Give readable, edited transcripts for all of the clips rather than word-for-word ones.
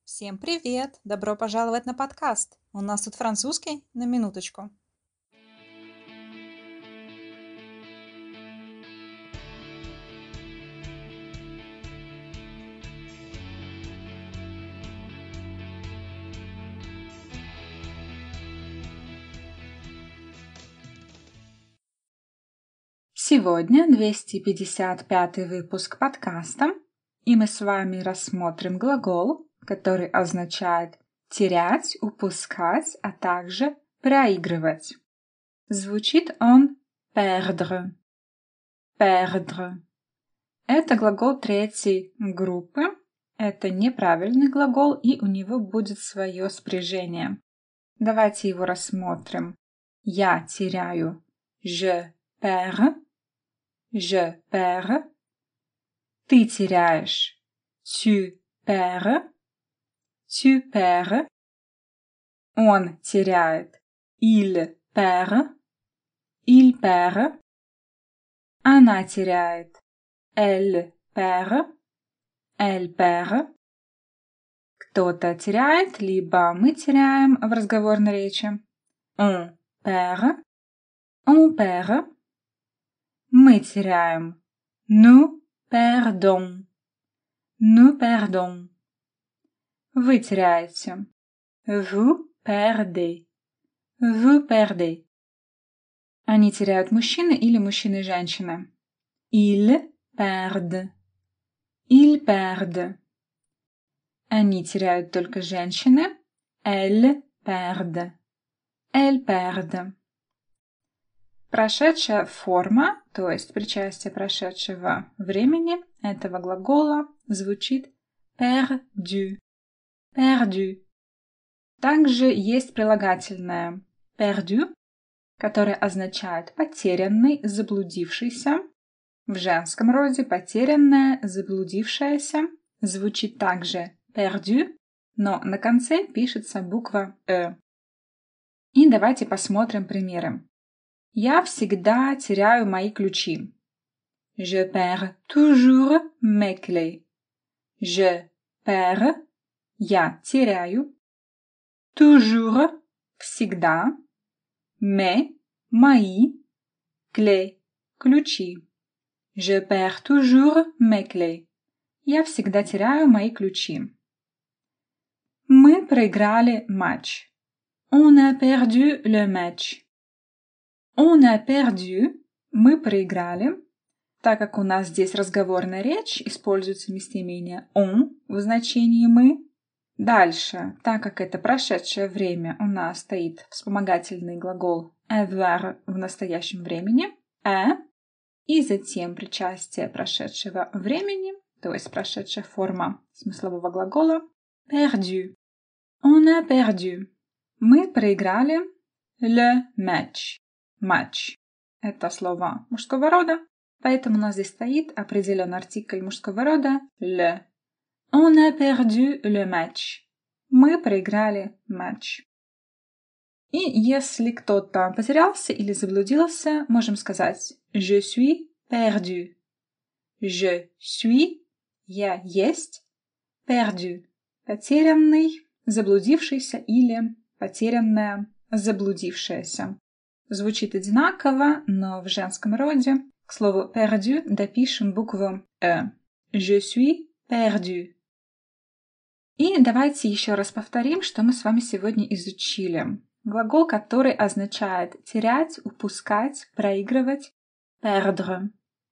Всем привет! Добро пожаловать на подкаст. У нас тут французский на минуточку. Сегодня 255 выпуск подкаста, и мы с вами рассмотрим глагол, который означает терять, упускать, а также проигрывать. Звучит он perdre. Perdre. Это глагол третьей группы. Это неправильный глагол, и у него будет свое спряжение. Давайте его рассмотрим. Я теряю. Je perds. Je perds. Ты теряешь. Tu perds. Tu perds. Он теряет. Il perd. Il perd. Она теряет. Elle perd. Elle perd. Кто-то теряет, либо мы теряем в разговорной речи. On perd. On perd. Мы теряем. Nous perdons. Nous perdons. Вы теряете. Vous perdez. Vous perdez. Они теряют мужчины или мужчины и женщины. Ils perdent. Ils perdent. Они теряют только женщины. Elles perdent. Elles perdent. Прошедшая форма, то есть причастие прошедшего времени этого глагола, звучит perdu. Perdu. Также есть прилагательное perdu, которое означает потерянный, заблудившийся. В женском роде потерянная, заблудившаяся звучит также perdu, но на конце пишется буква «э». И давайте посмотрим примеры. Я всегда теряю мои ключи. Je perds toujours mes clés. Je perds. Я теряю. Toujours. Всегда. Mes. Мои. Clés. Ключи. Je perds toujours mes clés. Я всегда теряю мои ключи. Мы проиграли матч. On a perdu le match. On a perdu. Мы проиграли. Так как у нас здесь разговорная речь, используется местоимение on в значении мы. Дальше, так как это прошедшее время, у нас стоит вспомогательный глагол avoir в настоящем времени, и затем причастие прошедшего времени, то есть прошедшая форма смыслового глагола perdu. On a perdu. Мы проиграли le match. Матч. Это слово мужского рода, поэтому у нас здесь стоит определенный артикль мужского рода le. On a perdu le match. Мы проиграли матч. И если кто-то потерялся или заблудился, можем сказать je suis perdu. Je suis. Я есть. Perdu. Потерянный, заблудившийся или потерянная, заблудившаяся. Звучит одинаково, но в женском роде к слову perdu допишем букву «э». Je suis perdu. И давайте еще раз повторим, что мы с вами сегодня изучили. Глагол, который означает терять, упускать, проигрывать. Perdre.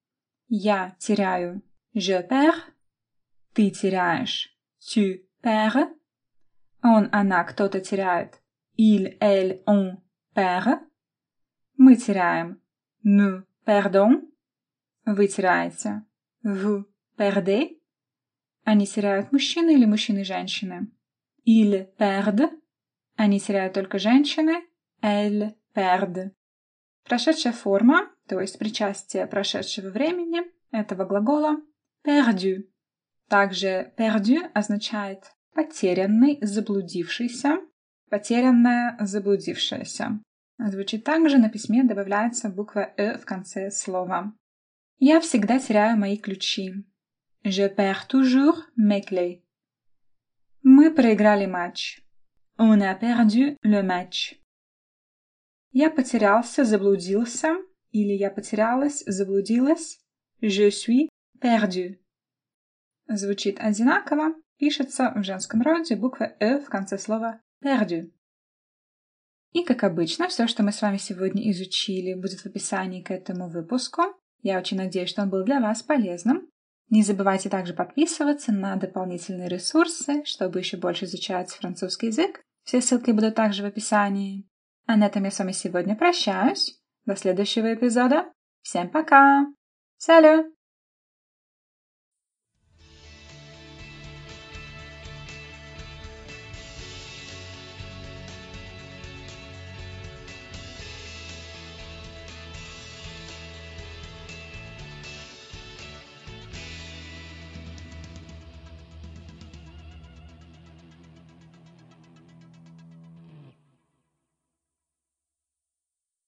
Я теряю. Je perds. Ты теряешь. Tu perds. Он, она, кто-то теряет. Il, elle, on perd. Мы теряем. Nous perdons. Вы теряете. Vous perdez. Они теряют мужчины или мужчины и женщины. Ils perdent. Они теряют только женщины. Elles perdent. Прошедшая форма, то есть причастие прошедшего времени этого глагола perdu. Также perdu означает потерянный, заблудившийся, потерянная, заблудившаяся. Звучит так же, на письме добавляется буква «э» в конце слова. Я всегда теряю мои ключи. Je perds toujours mes clés. Мы Мы проиграли матч. On a perdu le match. Я потерялся, заблудился, или я потерялась, заблудилась. Je suis perdu. Звучит одинаково, пишется в женском роде буква «э» в конце слова perdu. И, как обычно, все, что мы с вами сегодня изучили, будет в описании к этому выпуску. Я очень надеюсь, что он был для вас полезным. Не забывайте также подписываться на дополнительные ресурсы, чтобы еще больше изучать французский язык. Все ссылки будут также в описании. А на этом я с вами сегодня прощаюсь. До следующего эпизода. Всем пока! Salut!